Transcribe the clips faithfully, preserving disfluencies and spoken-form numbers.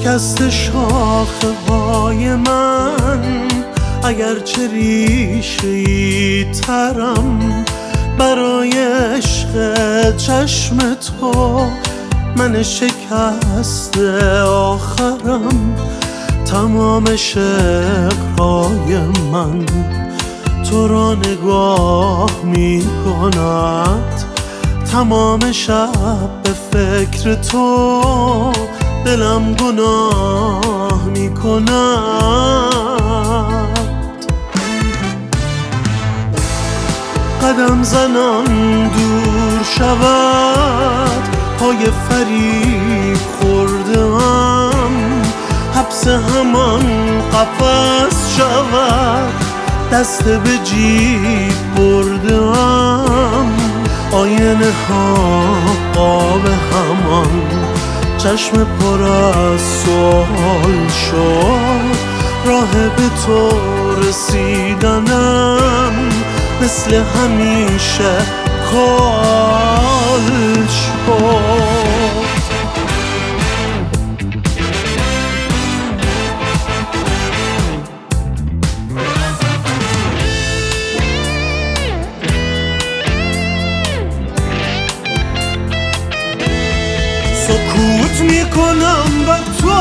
شکست شاخه های من، اگرچه ریشه‌ای ترم، برای عشق چشم تو من شکست آخرم. تمام شعرهای من تو را نگاه می کند، تمام شب به فکر تو دلم گناه می کند. قدم زنان دور شود، پای فریب خوردم، حبس همان قفس شود، دست به جیب بردم. آینه ها قاب همان، چشم پر از سوال شد، راه به تو رسیدنم مثل همیشه کال شد. سکوت میکنم و تو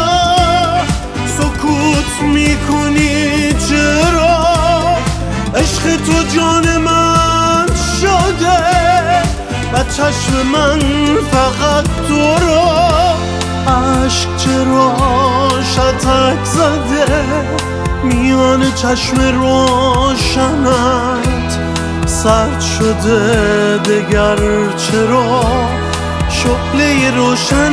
سکوت میکنی، چرا؟ عشق تو جان من شده و چشم من فقط تو را. عشق چرا شتک زده میان چشم روشنت، سرد شده دگر چرا شعله روشن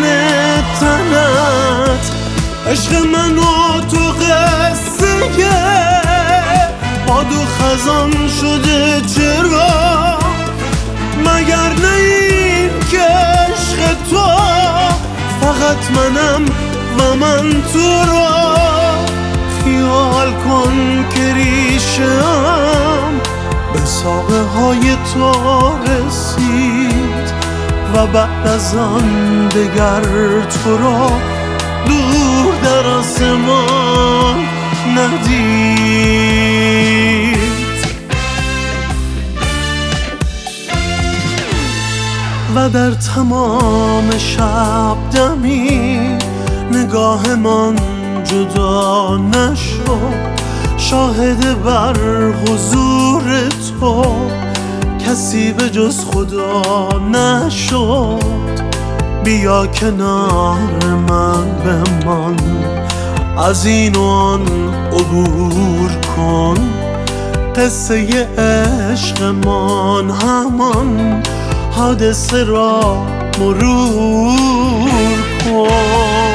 تنت؟ عشق من و تو قصه باد و خزان شده، چرا؟ مگر نه این که عشق تو فقط منم و من تو را. خیال کن که ریشه‌ام به ساقه های تو رسید و بعد از آن دگر تو را دور در آسمان ندید. و در تمام شب دمی نگاهمان جدا نشد، شاهد بر حضور تو کسی به جز خدا نشد. بیا کنار من بمان، از این و آن عبور کن، قصه عشقمان همان حادثه را مرور کن.